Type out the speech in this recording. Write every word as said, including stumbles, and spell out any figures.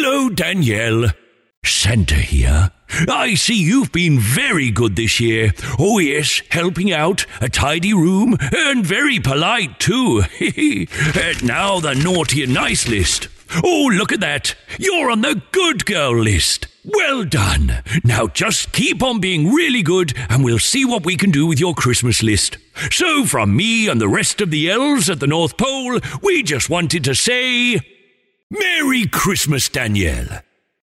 Hello, Danielle. Santa here. I see you've been very good this year. Oh yes, helping out, a tidy room, and very polite too. uh, now the naughty and nice list. Oh, look at that. You're on the good girl list. Well done. Now just keep on being really good and we'll see what we can do with your Christmas list. So from me and the rest of the elves at the North Pole, we just wanted to say, Merry Christmas, Danielle.